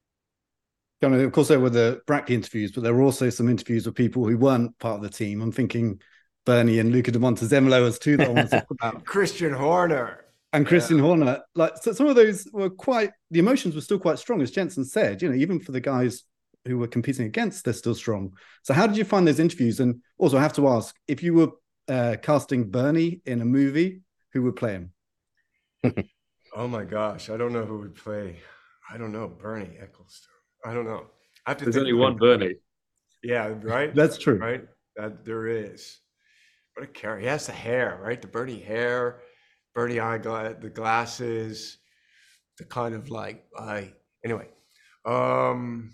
Of course, there were the Brackley interviews, but there were also some interviews with people who weren't part of the team. I'm thinking Bernie and Luca de Montezemolo as two that I want to talk about. Christian Horner. And Christian yeah. Horner. Like, so some of those were quite, the emotions were still quite strong, as Jenson said, you know, even for the guys who were competing against, they're still strong. So how did you find those interviews? And also I have to ask, if you were uh, casting Bernie in a movie, who would play him? Oh my gosh, I don't know who would play. I don't know, Bernie Ecclestone. I don't know. I have to There's think only one Bernie. Yeah, right? That's true. Right? That there is. What a character. He has the hair, right? The Bernie hair, Bernie eye, the glasses, the kind of like, I, anyway. Um,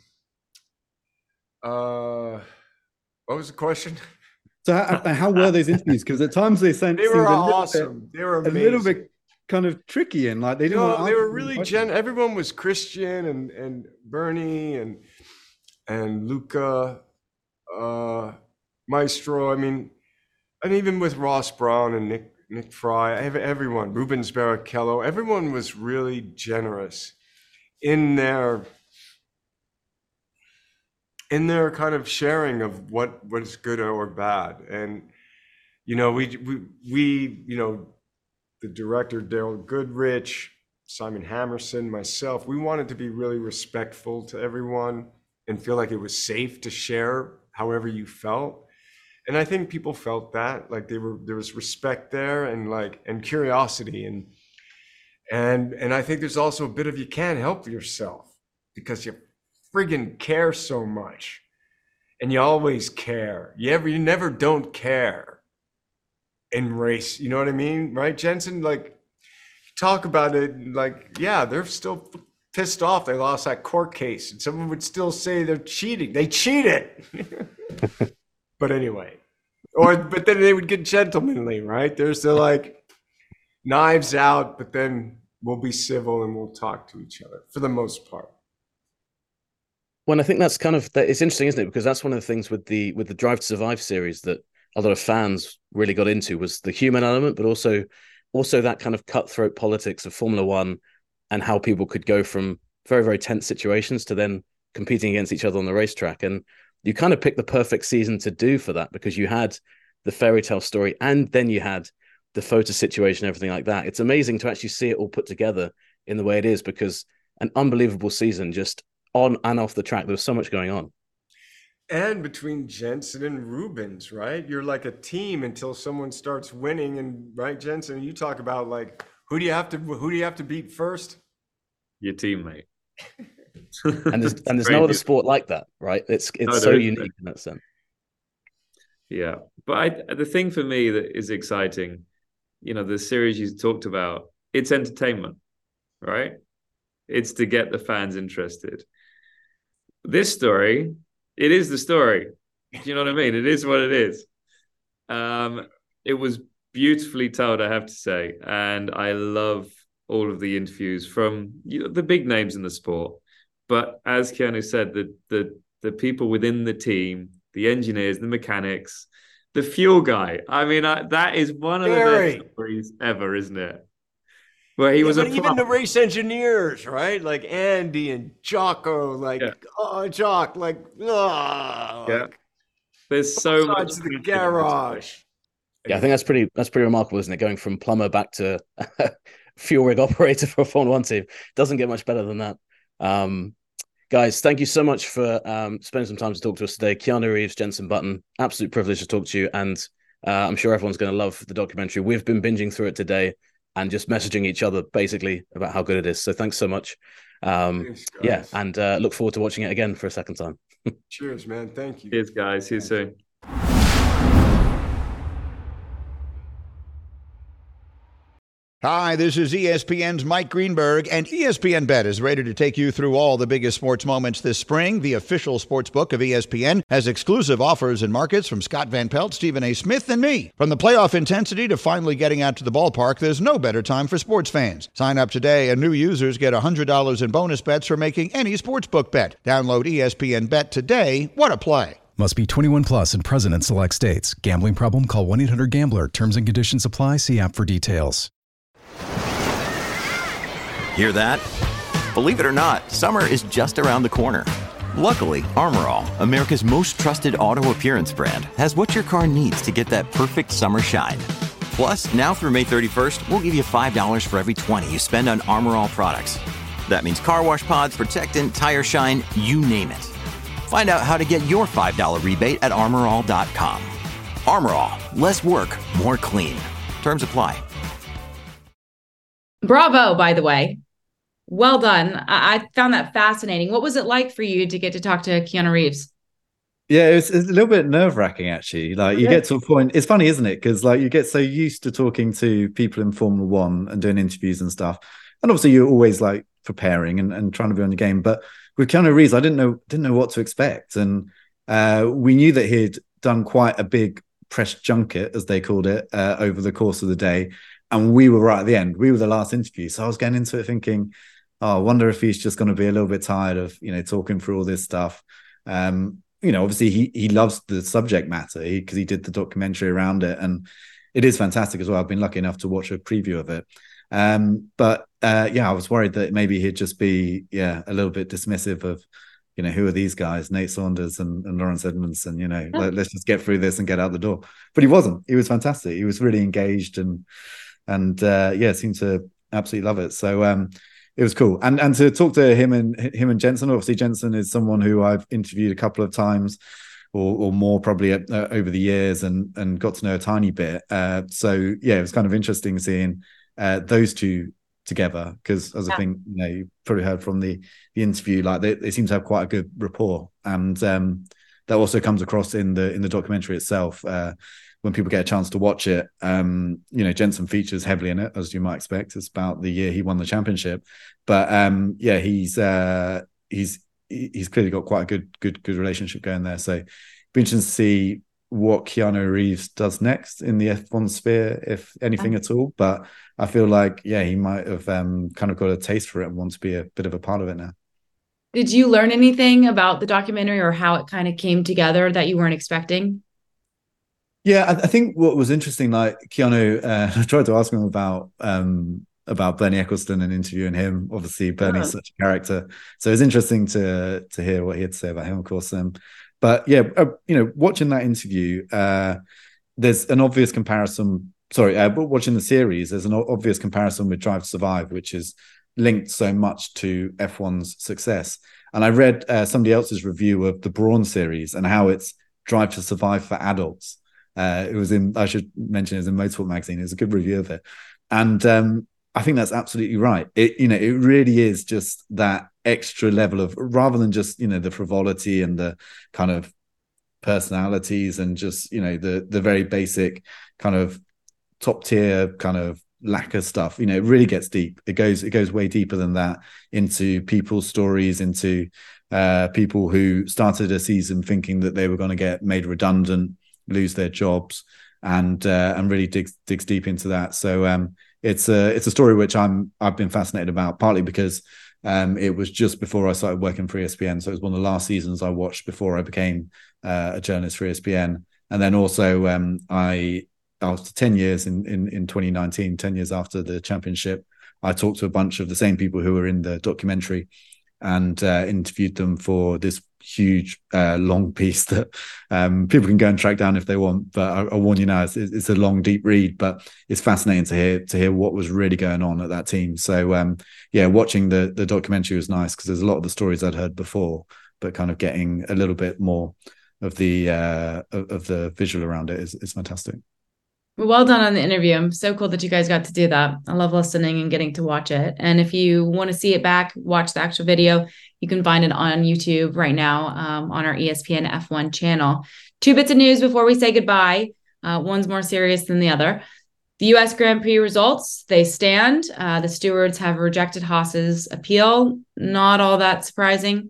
uh, what was the question? So how, how were those interviews? Because at times they seemed, they were seemed awesome. Bit, they were amazing. A little bit kind of tricky, and like they didn't. No, want to they were really gen. Everyone was Christian and and Bernie and and Luca, uh, Maestro. I mean, and even with Ross Braun and Nick Nick Fry, everyone, Rubens Barrichello, everyone was really generous in their in their kind of sharing of what what is good or bad. And you know, we we we you know. the director, Daryl Goodrich, Simon Hammerson, myself, we wanted to be really respectful to everyone and feel like it was safe to share however you felt. And I think people felt that, like they were, there was respect there and like, and curiosity. And, and, and I think there's also a bit of, you can't help yourself because you friggin' care so much and you always care. You ever, you never don't care. In race, you know what I mean, right, Jenson? Like, talk about it, like, yeah, they're still pissed off they lost that court case, and someone would still say they're cheating. They cheated, but anyway, or but then they would get gentlemanly, right? There's the like knives out, but then we'll be civil and we'll talk to each other for the most part. Well, I think that's kind of that. It's interesting, isn't it? Because that's one of the things with the with the Drive to Survive series that a lot of fans really got into was the human element, but also also that kind of cutthroat politics of Formula One and how people could go from very, very tense situations to then competing against each other on the racetrack. And you kind of picked the perfect season to do for that because you had the fairy tale story and then you had the photo situation, everything like that. It's amazing to actually see it all put together in the way it is because an unbelievable season just on and off the track. There was so much going on. And between Jenson and Rubens, right? You're like a team until someone starts winning. And right, Jenson, you talk about like, who do you have to, who do you have to beat first? Your teammate. and there's, and there's no other sport like that, right? It's it's no, so unique in that sense. Yeah. But I, the thing for me that is exciting, you know, the series you talked about, it's entertainment, right? It's to get the fans interested. This story, it is the story. Do you know what I mean? It is what it is. Um, it was beautifully told, I have to say, and I love all of the interviews from, you know, the big names in the sport. But as Keanu said, the the the people within the team, the engineers, the mechanics, the fuel guy. I mean, I, that is one of Very. the best stories ever, isn't it? Where he Yeah, was but a even the race engineers, right? Like Andy and Jocko, like, Yeah. oh, Jock, like, oh, Yeah. like, There's so much sides of the passion in this garage. place. Yeah, I think that's pretty that's pretty remarkable, isn't it? Going from plumber back to fuel rig operator for a Formula One team. Doesn't get much better than that. Um, guys, thank you so much for um, spending some time to talk to us today. Keanu Reeves, Jenson Button, absolute privilege to talk to you. And uh, I'm sure everyone's going to love the documentary. We've been binging through it today and just messaging each other basically about how good it is. So thanks so much. Um, Thanks, guys. yeah, and uh, look forward to watching it again for a second time. Cheers, man. Thank you. Cheers, guys. See you soon. Hi, this is E S P N's Mike Greenberg, and E S P N Bet is ready to take you through all the biggest sports moments this spring. The official sports book of E S P N has exclusive offers and markets from Scott Van Pelt, Stephen A. Smith, and me. From the playoff intensity to finally getting out to the ballpark, there's no better time for sports fans. Sign up today, and new users get one hundred dollars in bonus bets for making any sportsbook bet. Download E S P N Bet today. What a play. Must be twenty-one plus and present in select states. Gambling problem? Call one eight hundred gambler. Terms and conditions apply. See app for details. Hear that? Believe it or not, summer is just around the corner. Luckily, Armor All, America's most trusted auto appearance brand, has what your car needs to get that perfect summer shine. Plus, now through May thirty-first, we'll give you five dollars for every twenty you spend on Armor All products. That means car wash pods, protectant, tire shine, you name it. Find out how to get your five dollars rebate at armor all dot com. Armor All, less work, more clean. Terms apply. Bravo, by the way. Well done. I, I found that fascinating. What was it like for you to get to talk to Keanu Reeves? Yeah, it's, it's a little bit nerve wracking, actually. Like, you yeah. get to a point, it's funny, isn't it? Because, like, you get so used to talking to people in Formula One and doing interviews and stuff. And obviously, you're always like preparing and, and trying to be on your game. But with Keanu Reeves, I didn't know, didn't know what to expect. And uh, we knew that he'd done quite a big press junket, as they called it, uh, over the course of the day. And we were right at the end. We were the last interview. So I was getting into it thinking, oh, I wonder if he's just going to be a little bit tired of, you know, talking through all this stuff. Um, you know, obviously he he loves the subject matter because he, he did the documentary around it. And it is fantastic as well. I've been lucky enough to watch a preview of it. Um, but uh, yeah, I was worried that maybe he'd just be, yeah, a little bit dismissive of, you know, who are these guys, Nate Saunders and, and Lawrence Edmondson, you know, let, let's just get through this and get out the door. But he wasn't. He was fantastic. He was really engaged and, and uh, yeah, seemed to absolutely love it. So um, it was cool. And and to talk to him and him and Jenson, obviously Jenson is someone who I've interviewed a couple of times or, or more probably uh, over the years and, and got to know a tiny bit. Uh, so yeah, it was kind of interesting seeing uh, those two together because as yeah. I think, you know, you probably heard from the, the interview, like they, they seem to have quite a good rapport. And um, that also comes across in the in the documentary itself. Uh, when people get a chance to watch it, um, you know, Jenson features heavily in it, as you might expect. It's about the year he won the championship. But um, yeah, he's uh, he's he's clearly got quite a good, good, good relationship going there. So it'd be interesting to see what Keanu Reeves does next in the F one sphere, if anything at all. But I feel like, yeah, he might have um, kind of got a taste for it and want to be a bit of a part of it now. Did you learn anything about the documentary or how it kind of came together that you weren't expecting? Yeah, I, I think what was interesting, like Keanu, uh, I tried to ask him about um, about Bernie Ecclestone and interviewing him. Obviously, Bernie's oh. such a character, so it's interesting to to hear what he had to say about him, of course. Um, but yeah, uh, you know, watching that interview, uh, there's an obvious comparison. Sorry, uh, but watching the series, there's an obvious comparison with Drive to Survive, which is linked so much to F one's success. And I read uh, somebody else's review of the Brawn series and how it's Drive to Survive for adults. Uh, it was in, I should mention, it was in Motorsport magazine. It was a good review of it. And um, I think that's absolutely right. It, you know, it really is just that extra level of, rather than just, you know, the frivolity and the kind of personalities and just, you know, the, the very basic kind of top tier kind of lacquer stuff. You know, it really gets deep. It goes it goes way deeper than that, into people's stories, into uh, people who started a season thinking that they were going to get made redundant, lose their jobs, and uh, and really digs digs deep into that. So um, it's a it's a story which I'm I've been fascinated about, partly because um, it was just before I started working for E S P N, so it was one of the last seasons I watched before I became uh, a journalist for E S P N, and then also um, I. After ten years in, in, in twenty nineteen, ten years after the championship, I talked to a bunch of the same people who were in the documentary and uh, interviewed them for this huge, uh, long piece that um, people can go and track down if they want. But I, I warn you now, it's, it's a long, deep read, but it's fascinating to hear to hear what was really going on at that team. So, um, yeah, watching the, the documentary was nice because there's a lot of the stories I'd heard before, but kind of getting a little bit more of the uh, of, of the visual around it is, is fantastic. Well done on the interview. I'm so cool that you guys got to do that. I love listening and getting to watch it. And if you want to see it back, watch the actual video, you can find it on YouTube right now um, on our E S P N F one channel. Two bits of news before we say goodbye. Uh, one's more serious than the other. The U S Grand Prix results, they stand. Uh, the stewards have rejected Haas's appeal. Not all that surprising.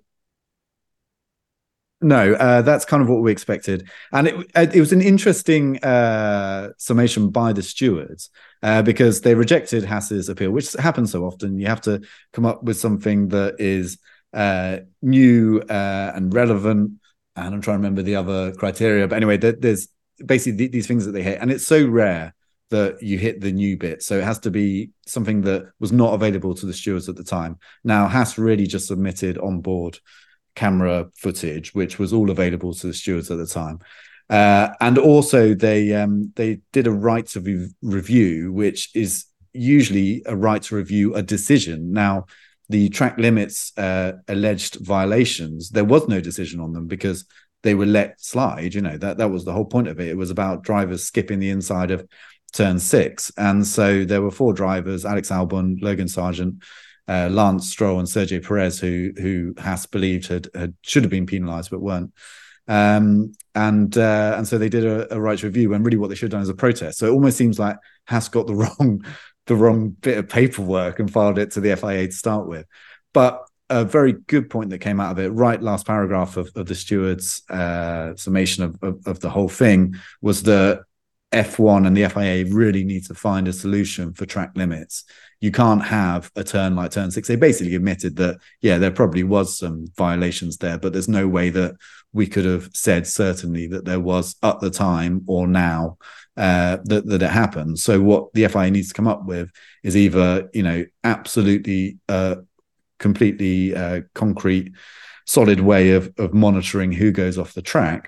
No, uh, that's kind of what we expected. And it, it was an interesting uh, summation by the stewards uh, because they rejected Haas's appeal, which happens so often. You have to come up with something that is uh, new uh, and relevant. And I'm trying to remember the other criteria. But anyway, there, there's basically these things that they hit. And it's so rare that you hit the new bit. So it has to be something that was not available to the stewards at the time. Now, Haas really just submitted on board camera footage, which was all available to the stewards at the time. Uh, and also they um, they did a right to re- review, which is usually a right to review a decision. Now, the track limits uh, alleged violations, there was no decision on them because they were let slide. You know, that, that was the whole point of it. It was about drivers skipping the inside of turn six. And so there were four drivers, Alex Albon, Logan Sargent, Uh, Lance Stroll and Sergio Perez, who who Haas believed had, had should have been penalised but weren't, um, and uh, and so they did a, a right to review when really what they should have done is a protest. So it almost seems like Haas got the wrong the wrong bit of paperwork and filed it to the F I A to start with. But a very good point that came out of it, right last paragraph of, of the stewards' uh, summation of, of of the whole thing, was that F one and the F I A really need to find a solution for track limits. You can't have a turn like turn six. They basically admitted that, yeah, there probably was some violations there, but there's no way that we could have said certainly that there was at the time or now uh, that, that it happened. So what the F I A needs to come up with is either, you know, absolutely uh, completely uh, concrete, solid way of, of monitoring who goes off the track,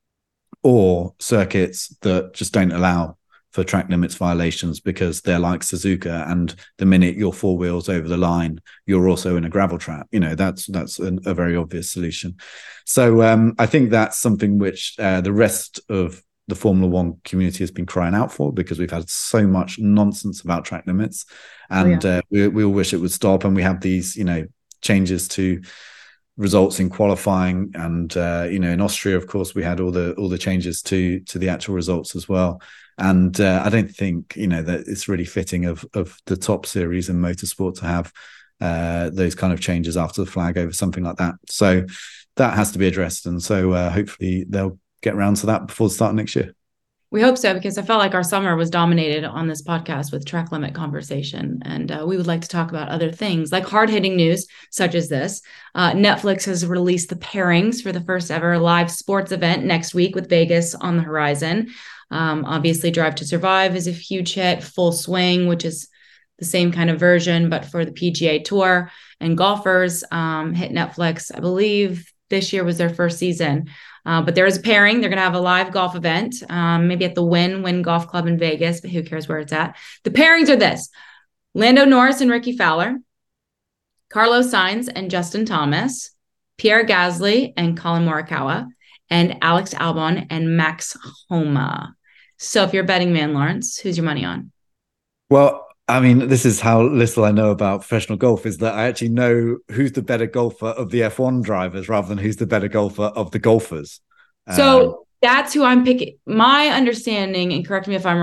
or circuits that just don't allow for track limits violations because they're like Suzuka, and the minute you're four wheels over the line, you're also in a gravel trap. You know, that's that's an, a very obvious solution. So um, I think that's something which uh, the rest of the Formula One community has been crying out for, because we've had so much nonsense about track limits, and oh, yeah. uh, we, we all wish it would stop. And we have these, you know, changes to results in qualifying, and uh, you know, in Austria, of course, we had all the all the changes to to the actual results as well. And uh, I don't think, you know, that it's really fitting of of the top series in motorsport to have uh, those kind of changes after the flag over something like that. So that has to be addressed, and so uh, hopefully they'll get around to that before the start of next year. We hope so, because I felt like our summer was dominated on this podcast with track limit conversation. And uh, we would like to talk about other things like hard-hitting news, such as this. Uh, Netflix has released the pairings for the first ever live sports event next week, with Vegas on the horizon. Um, obviously, Drive to Survive is a huge hit. Full Swing, which is the same kind of version, but for the P G A Tour. And golfers um, hit Netflix, I believe this year was their first season. Uh, but there is a pairing. They're going to have a live golf event, um, maybe at the Wynn Wynn Golf Club in Vegas, but who cares where it's at? The pairings are this: Lando Norris and Ricky Fowler, Carlos Sainz and Justin Thomas, Pierre Gasly and Colin Morikawa, and Alex Albon and Max Homa. So if you're a betting man, Lawrence, who's your money on? Well, I mean, this is how little I know about professional golf, is that I actually know who's the better golfer of the F one drivers rather than who's the better golfer of the golfers. So um, that's who I'm picking. My understanding, and correct me if I'm wrong,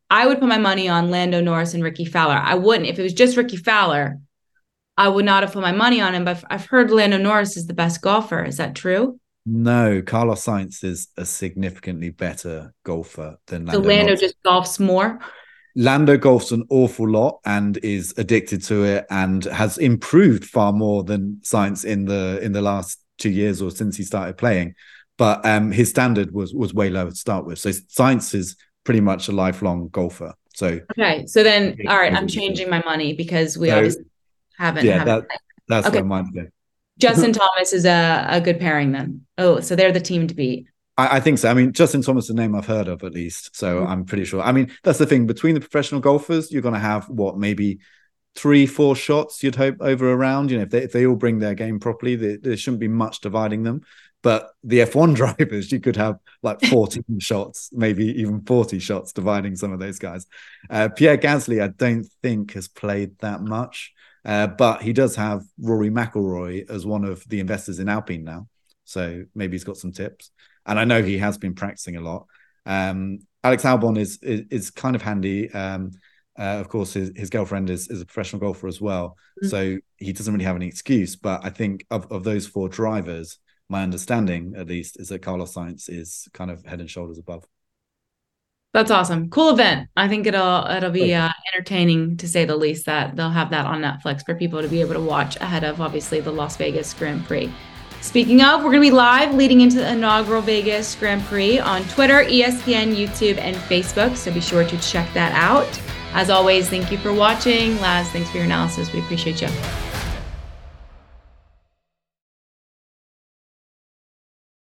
I would put my money on Lando Norris and Ricky Fowler. I wouldn't. If it was just Ricky Fowler, I would not have put my money on him. But I've heard Lando Norris is the best golfer. Is that true? No, Carlos Sainz is a significantly better golfer than Lando. So Lando Norris. just golfs more? Lando golfs an awful lot and is addicted to it and has improved far more than Sainz in the in the last two years or since he started playing. But um, his standard was was way lower to start with. So Sainz is pretty much a lifelong golfer. So okay, so then all right, I'm changing my money because we so, obviously haven't. Yeah, haven't that, that's okay. where mine goes. Justin Thomas is a, a good pairing then. Oh, so they're the team to beat. I, I think so. I mean, Justin Thomas is a name I've heard of at least. So mm-hmm. I'm pretty sure. I mean, that's the thing. Between the professional golfers, you're going to have, what, maybe three, four shots, you'd hope, over a round. You know, if they, if they all bring their game properly, there, there shouldn't be much dividing them. But the F one drivers, you could have like fourteen shots, maybe even forty shots dividing some of those guys. Uh, Pierre Gasly, I don't think has played that much. Uh, but he does have Rory McIlroy as one of the investors in Alpine now. So maybe he's got some tips. And I know he has been practicing a lot. Um, Alex Albon is, is is kind of handy. Um, uh, of course, his, his girlfriend is, is a professional golfer as well. Mm-hmm. So he doesn't really have any excuse. But I think of, of those four drivers, my understanding, at least, is that Carlos Sainz is kind of head and shoulders above. That's awesome. Cool event. I think it'll it'll be uh, entertaining, to say the least, that they'll have that on Netflix for people to be able to watch ahead of, obviously, the Las Vegas Grand Prix. Speaking of, we're going to be live leading into the inaugural Vegas Grand Prix on Twitter, E S P N, YouTube, and Facebook. So be sure to check that out. As always, thank you for watching. Laz, thanks for your analysis. We appreciate you.